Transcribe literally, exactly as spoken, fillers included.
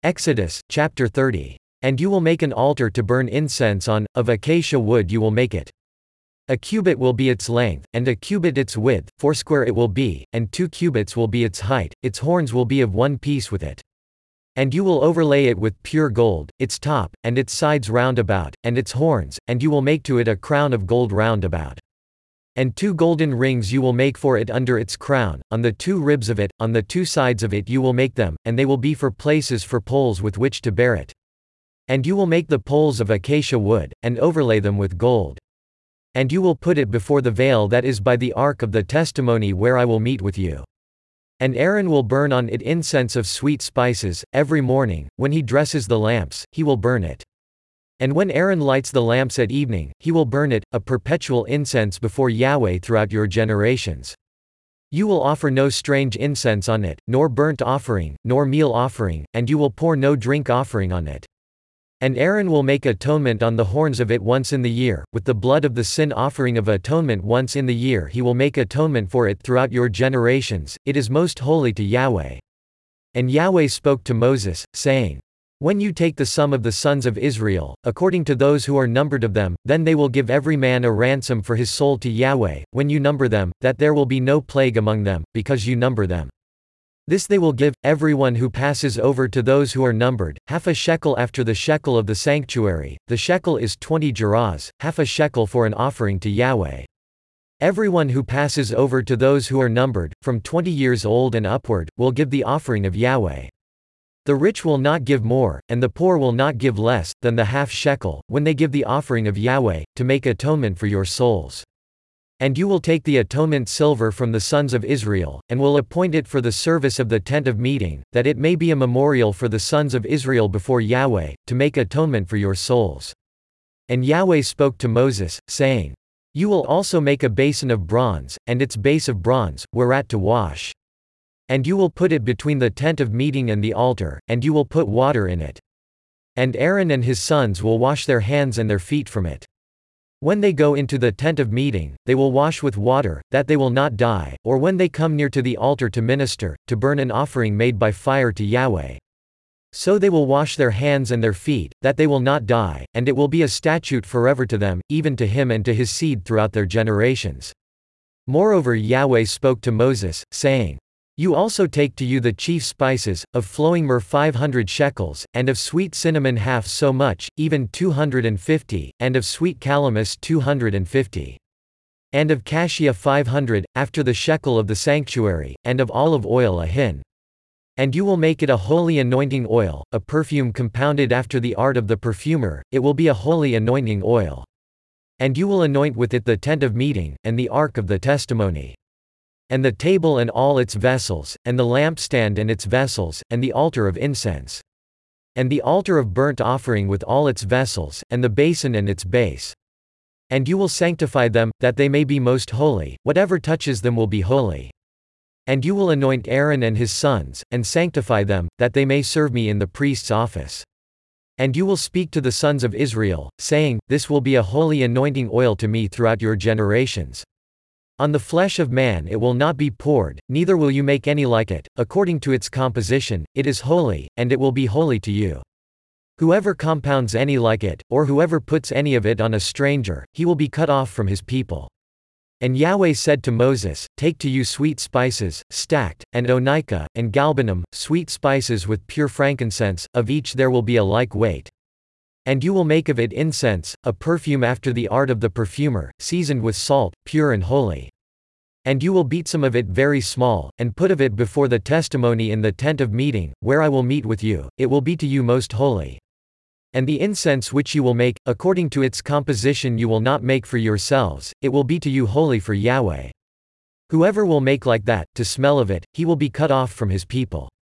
Exodus, chapter thirty. And you will make an altar to burn incense on, of acacia wood you will make it. A cubit will be its length, and a cubit its width, foursquare it will be, and two cubits will be its height, its horns will be of one piece with it. And you will overlay it with pure gold, its top, and its sides round about, and its horns, and you will make to it a crown of gold round about. And two golden rings you will make for it under its crown, on the two ribs of it, on the two sides of it you will make them, and they will be for places for poles with which to bear it. And you will make the poles of acacia wood, and overlay them with gold. And you will put it before the veil that is by the ark of the testimony where I will meet with you. And Aaron will burn on it incense of sweet spices, every morning, when he dresses the lamps, he will burn it. And when Aaron lights the lamps at evening, he will burn it, a perpetual incense before Yahweh throughout your generations. You will offer no strange incense on it, nor burnt offering, nor meal offering, and you will pour no drink offering on it. And Aaron will make atonement on the horns of it once in the year, with the blood of the sin offering of atonement once in the year he will make atonement for it throughout your generations, it is most holy to Yahweh. And Yahweh spoke to Moses, saying, When you take the sum of the sons of Israel, according to those who are numbered of them, then they will give every man a ransom for his soul to Yahweh, when you number them, that there will be no plague among them, because you number them. This they will give, every one who passes over to those who are numbered, half a shekel after the shekel of the sanctuary, the shekel is twenty gerahs, half a shekel for an offering to Yahweh. Everyone who passes over to those who are numbered, from twenty years old and upward, will give the offering of Yahweh. The rich will not give more, and the poor will not give less, than the half shekel, when they give the offering of Yahweh, to make atonement for your souls. And you will take the atonement silver from the sons of Israel, and will appoint it for the service of the tent of meeting, that it may be a memorial for the sons of Israel before Yahweh, to make atonement for your souls. And Yahweh spoke to Moses, saying, You will also make a basin of bronze, and its base of bronze, whereat to wash. And you will put it between the tent of meeting and the altar, and you will put water in it. And Aaron and his sons will wash their hands and their feet from it. When they go into the tent of meeting, they will wash with water, that they will not die, or when they come near to the altar to minister, to burn an offering made by fire to Yahweh. So they will wash their hands and their feet, that they will not die, and it will be a statute forever to them, even to him and to his seed throughout their generations. Moreover Yahweh spoke to Moses, saying, You also take to you the chief spices, of flowing myrrh five hundred shekels, and of sweet cinnamon half so much, even two hundred and fifty, and of sweet calamus two hundred and fifty. And of cassia five hundred, after the shekel of the sanctuary, and of olive oil a hin. And you will make it a holy anointing oil, a perfume compounded after the art of the perfumer, it will be a holy anointing oil. And you will anoint with it the tent of meeting, and the ark of the testimony. And the table and all its vessels, and the lampstand and its vessels, and the altar of incense. And the altar of burnt offering with all its vessels, and the basin and its base. And you will sanctify them, that they may be most holy, whatever touches them will be holy. And you will anoint Aaron and his sons, and sanctify them, that they may serve me in the priest's office. And you will speak to the sons of Israel, saying, This will be a holy anointing oil to me throughout your generations. On the flesh of man it will not be poured, neither will you make any like it, according to its composition, it is holy, and it will be holy to you. Whoever compounds any like it, or whoever puts any of it on a stranger, he will be cut off from his people. And Yahweh said to Moses, Take to you sweet spices, stacked, and onycha, and galbanum, sweet spices with pure frankincense, of each there will be a like weight. And you will make of it incense, a perfume after the art of the perfumer, seasoned with salt, pure and holy. And you will beat some of it very small, and put of it before the testimony in the tent of meeting, where I will meet with you, it will be to you most holy. And the incense which you will make, according to its composition you will not make for yourselves, it will be to you holy for Yahweh. Whoever will make like that, to smell of it, he will be cut off from his people.